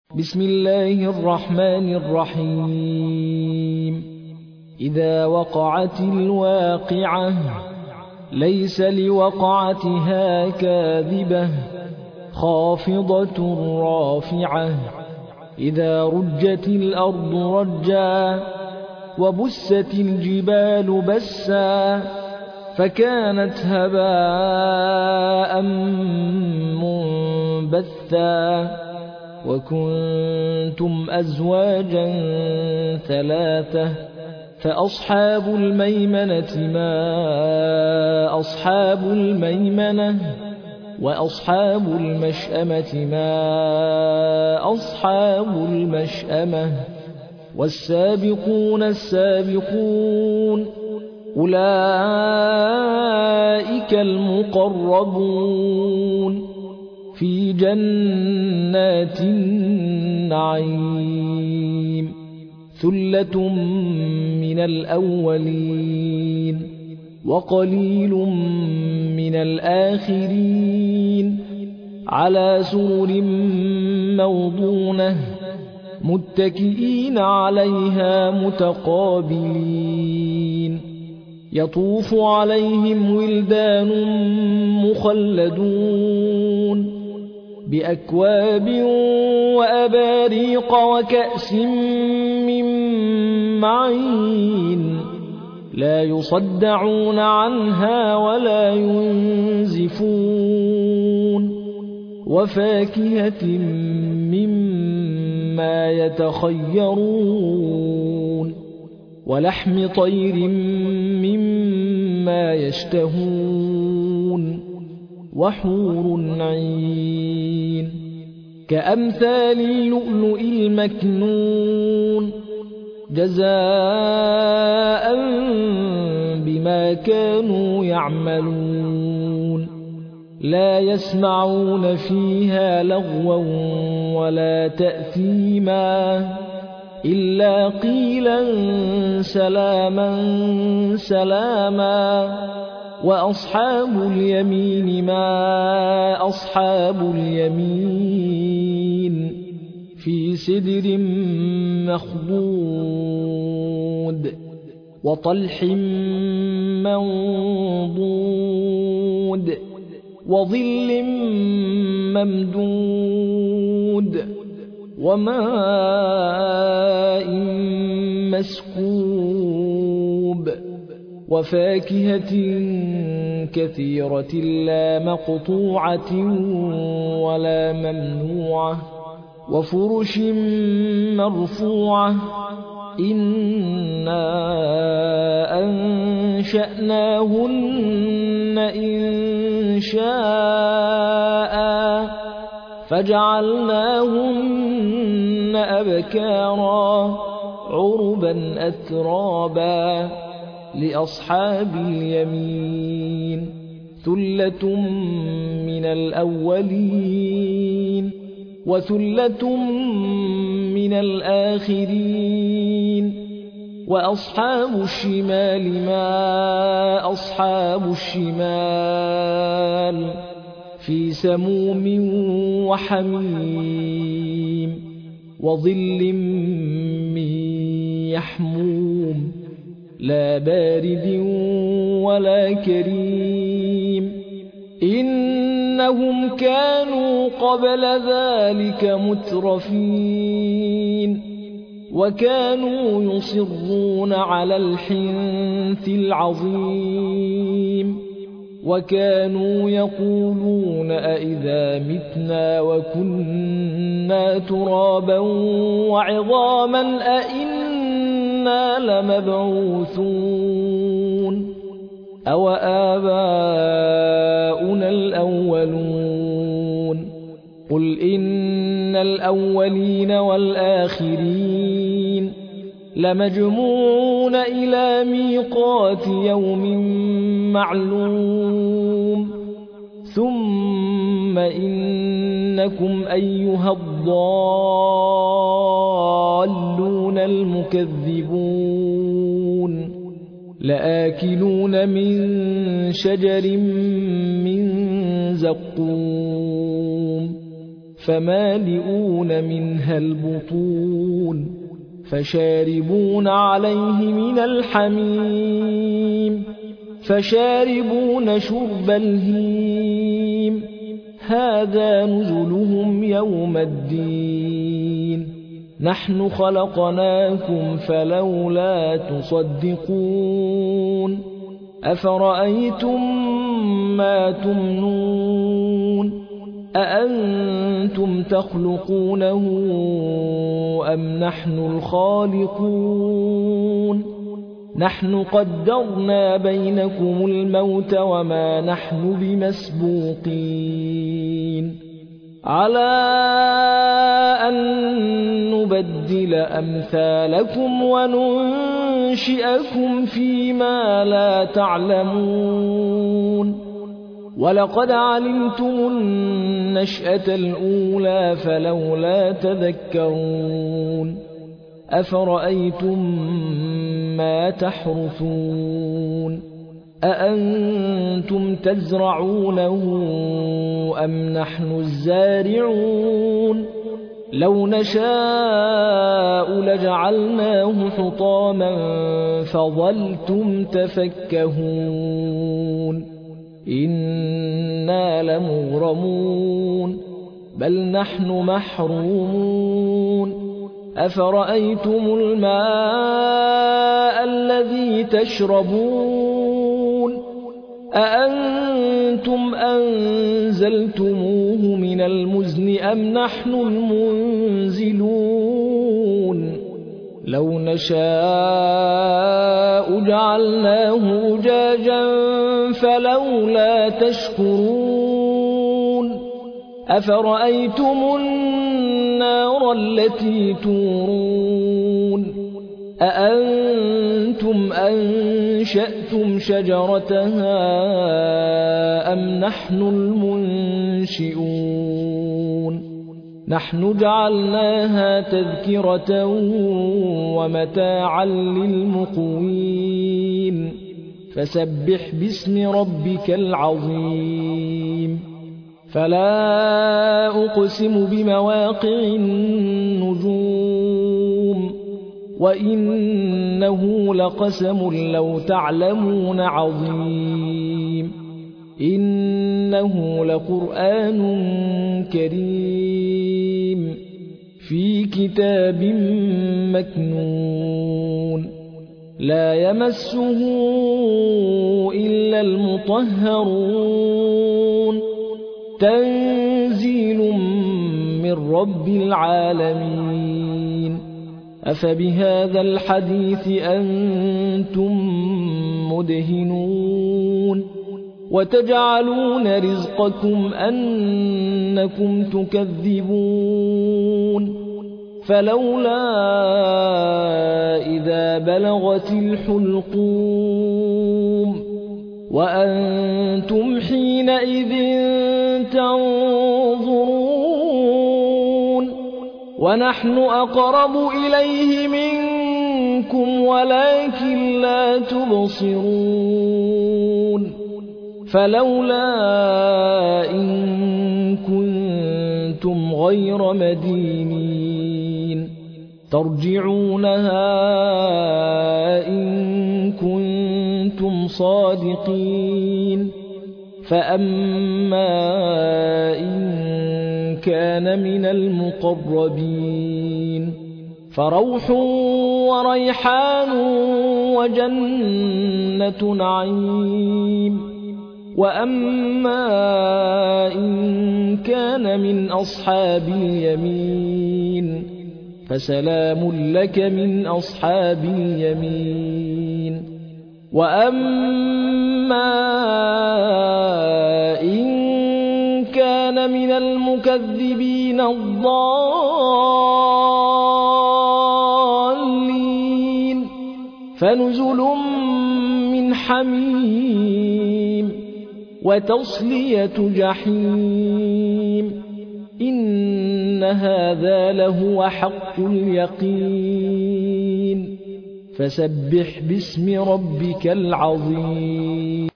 بسم الله الرحمن الرحيم. إذا وقعت الواقعة ليس لوقعتها كاذبة خافضة رافعة. إذا رجت الأرض رجا وبست الجبال بسا فكانت هباء منبثا. وكنتم أزواجا ثلاثة فأصحاب الميمنة ما أصحاب الميمنة وأصحاب المشأمة ما أصحاب المشأمة. والسابقون السابقون أولئك المقربون في جنات النعيم. ثلة من الأولين وقليل من الآخرين على سرر موضونة متكئين عليها متقابلين. يطوف عليهم ولدان مخلدون بأكواب وأباريق وكأس من معين لا يصدعون عنها ولا ينزفون. وفاكهة مما يتخيرون ولحم طير مما يشتهون وحور عين كأمثال اللؤلؤ المكنون جزاء بما كانوا يعملون. لا يسمعون فيها لغوا ولا تأثيما إلا قيلا سلاما سلاما. وأصحاب اليمين ما أصحاب اليمين في سدر مخضود وطلح منضود وظل ممدود وماء مسكوب وفاكهة كثيرة لا مقطوعة ولا ممنوعة وفرش مرفوعة. إنا أنشأناهن إنشاء فجعلناهن أبكارا عربا أترابا لأصحاب اليمين. ثلة من الأولين وثلة من الآخرين. وأصحاب الشمال ما أصحاب الشمال في سموم وحميم وظل من يحموم لا بارد ولا كريم. إنهم كانوا قبل ذلك مترفين وكانوا يصرون على الحنث العظيم وكانوا يقولون أئذا متنا وكنا ترابا وعظاما أئنا لمبعوثون أو آباؤنا الأولون. قل إن الأولين والآخرين لمجموعون إلى ميقات يوم معلوم. ثم إنكم أيها الضالون المكذبون لآكلون من شجر من زقوم فمالئون منها البطون فشاربون عليه من الحميم فشاربون شرب الهيم هذا نزلهم يوم الدين نحن خلقناكم فلولا تصدقون أفرأيتم ما تمنون أأنتم تخلقونه أم نحن الخالقون نحن قدرنا بينكم الموت وما نحن بمسبوقين على أن نبدل أمثالكم وننشئكم فيما لا تعلمون ولقد علمتم النشأة الأولى فلولا تذكرون أفرأيتم ما تحرثون أأنتم تزرعونه أم نحن الزارعون لو نشاء لجعلناه حطاما فظلتم تفكهون إنا لمغرمون بل نحن محرومون أفرأيتم الماء الذي تشربون أأنتم أنزلتموه من المزن أم نحن المنزلون لو نشاء جعلناه أجاجا فلولا تشكرون أفرأيتم النار التي تورون أأنتم أنشأتم شجرتها أم نحن المنشئون نحن جعلناها تذكرة ومتاعا للمقوين فسبح باسم ربك العظيم فلا أقسم بمواقع النجوم وإنه لقسم لو تعلمون عظيم إنه لقرآن كريم في كتاب مكنون لا يمسه إلا المطهرون تنزيل من رب العالمين أفبهذا الحديث أنتم مدهنون وتجعلون رزقكم أنكم تكذبون فلولا إذا بلغت الحلقوم وأنتم حينئذ تنظرون ونحن أقرب إليه منكم ولكن لا تبصرون فلولا إن كنتم غير مدينين ترجعونها إن كنتم صادقين فأما إن كان من المقربين فروح وريحان وجنة نعيم وأما إن كان من أصحاب اليمين فسلام لك من أصحاب اليمين وأما إن كان من المكذبين الضالين فنزل من حميم وتصلية جحيم إن هذا لهو حق اليقين فسبح باسم ربك العظيم